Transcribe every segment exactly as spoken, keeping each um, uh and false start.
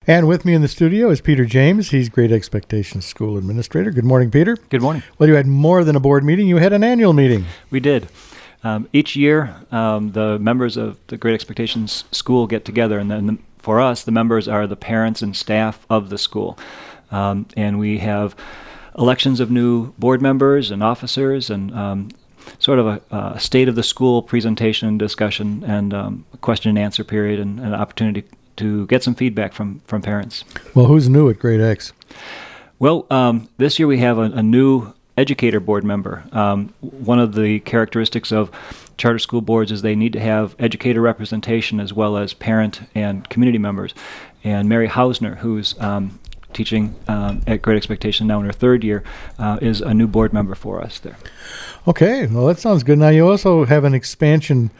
And with me in the studio is Peter James. He's Great Expectations School Administrator. Good morning, Peter. Good morning. Well, you had more than a board meeting. You had an annual meeting. We did. Um, each year, um, the members of the Great Expectations School get together, and then the, for us, the members are the parents and staff of the school. Um, and we have elections of new board members and officers, and um, sort of a, a state of the school presentation and discussion, and um, a question and answer period, and an opportunity to get some feedback from, from parents. Well, who's new at Great X? Well, um, this year we have a, a new educator board member. Um, one of the characteristics of charter school boards is they need to have educator representation as well as parent and community members. And Mary Hausner, who's um, teaching um, at Great Expectation now in her third year, uh, is a new board member for us there. Okay, well, that sounds good. Now, you also have an expansion,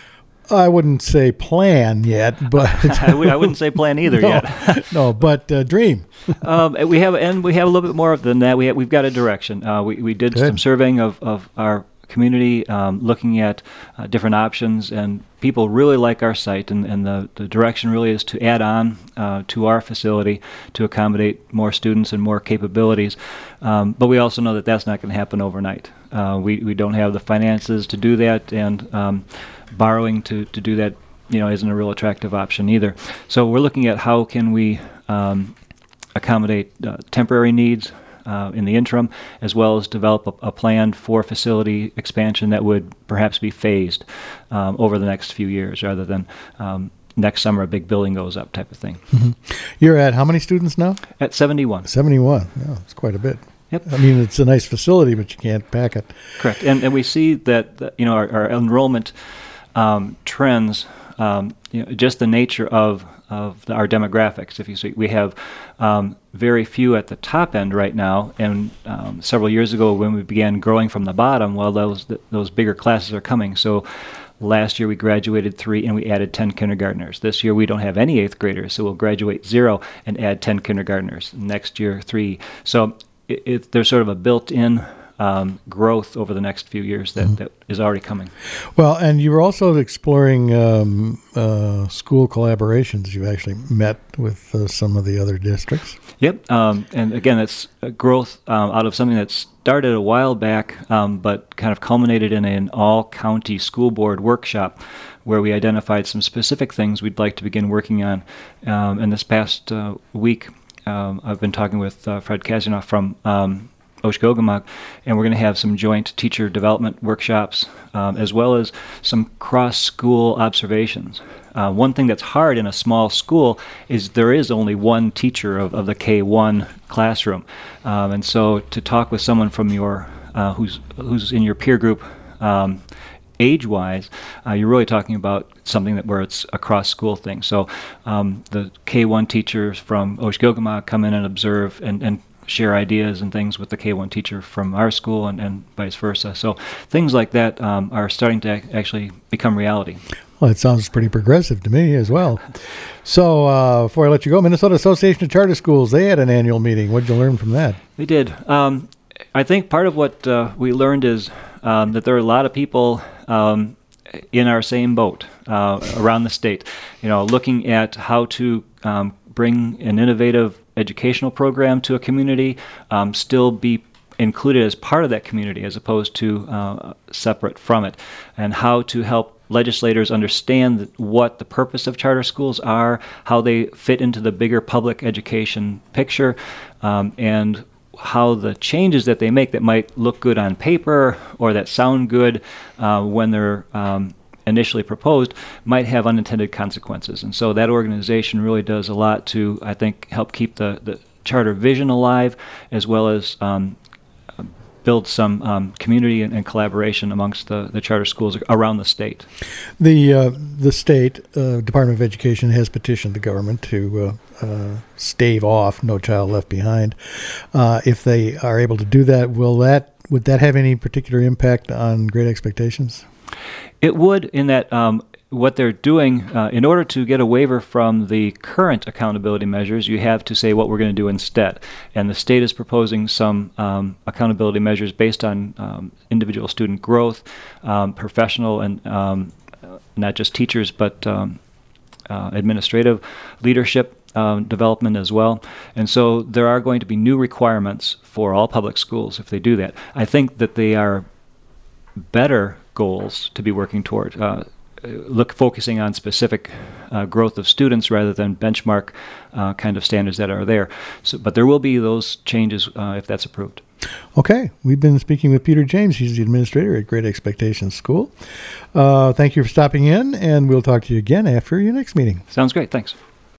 I wouldn't say plan yet, but I, would, I wouldn't say plan either no, yet. no, but uh, dream. um, and we have, and we have a little bit more than that. We have, we've got a direction. Uh, we we did Good. some surveying of, of our community, um, looking at uh, different options, and people really like our site, and, and the, the direction really is to add on uh, to our facility to accommodate more students and more capabilities. Um, but we also know that that's not going to happen overnight. Uh, we, we don't have the finances to do that, and um, borrowing to, to do that, you know, isn't a real attractive option either. So we're looking at how can we um, accommodate uh, temporary needs uh, in the interim, as well as develop a, a plan for facility expansion that would perhaps be phased um, over the next few years, rather than um, next summer a big building goes up type of thing. Mm-hmm. You're at how many students now? At seventy-one. seventy-one. Yeah, it's quite a bit. Yep. I mean, it's a nice facility, but you can't pack it. Correct. And and we see that, that you know, our, our enrollment um, trends, um, you know, just the nature of of the, our demographics. If you see, we have um, very few at the top end right now, and um, several years ago when we began growing from the bottom, well, those th- those bigger classes are coming. So last year we graduated three, and we added ten kindergartners. This year we don't have any eighth graders, so we'll graduate zero and add ten kindergartners. Next year, three. So it, it, there's sort of a built-in Um, growth over the next few years that, mm-hmm. that is already coming. Well, and you were also exploring um, uh, school collaborations. You actually met with uh, some of the other districts. Yep, um, and again, it's a growth um, out of something that started a while back, um, but kind of culminated in an all-county school board workshop where we identified some specific things we'd like to begin working on. Um, and this past uh, week, um, I've been talking with uh, Fred Kazanoff from um, Oshkogumak, and we're going to have some joint teacher development workshops, um, as well as some cross-school observations. Uh, one thing that's hard in a small school is there is only one teacher of, of the K one classroom, um, and so to talk with someone from your uh, who's who's in your peer group, um, age-wise, uh, you're really talking about something that where it's a cross-school thing. So um, the K one teachers from Oshkogumak come in and observe and, and share ideas and things with the K one teacher from our school, and, and vice versa. So things like that um, are starting to ac- actually become reality. Well, it sounds pretty progressive to me as well. So uh, before I let you go, Minnesota Association of Charter Schools, they had an annual meeting. What did you learn from that? They did. Um, I think part of what uh, we learned is um, that there are a lot of people um, in our same boat uh, around the state, you know, looking at how to um, bring an innovative educational program to a community, um, still be included as part of that community as opposed to uh, separate from it, and how to help legislators understand what the purpose of charter schools are, how they fit into the bigger public education picture, um, and how the changes that they make that might look good on paper or that sound good uh, when they're um, initially proposed might have unintended consequences. And so that organization really does a lot to, I think, help keep the, the charter vision alive, as well as um, build some um, community and, and collaboration amongst the, the charter schools around the state. The uh, the state uh, Department of Education has petitioned the government to uh, uh, stave off No Child Left Behind. Uh, if they are able to do that, will that would that have any particular impact on Great Expectations? It would, in that um, what they're doing, uh, in order to get a waiver from the current accountability measures, you have to say what we're going to do instead. And the state is proposing some um, accountability measures based on um, individual student growth, um, professional and um, not just teachers, but um, uh, administrative leadership, um, development as well. And so there are going to be new requirements for all public schools if they do that. I think that they are better goals to be working toward. Uh, look focusing on specific uh, growth of students rather than benchmark uh, kind of standards that are there. So, but there will be those changes uh, if that's approved. Okay, we've been speaking with Peter James. He's the administrator at Great Expectations School. Uh, thank you for stopping in, and we'll talk to you again after your next meeting. Sounds great. Thanks.